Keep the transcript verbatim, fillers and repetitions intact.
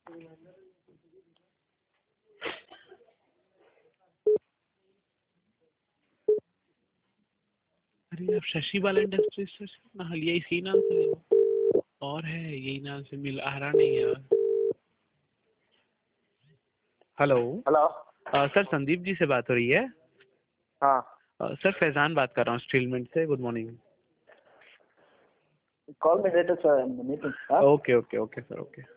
अरे आप शशि बाला इंडस्ट्रीज से ना हलिया इसी नाम से ले और है यही नाम से मिल आ रहा नहीं है। Hello hello sir, Sandeep ji से बात हो रही है? हाँ सर फैजान बात कर रहा हूँ स्टीलमेंट से। Good morning. Call me later sir meeting. Okay okay okay sir okay.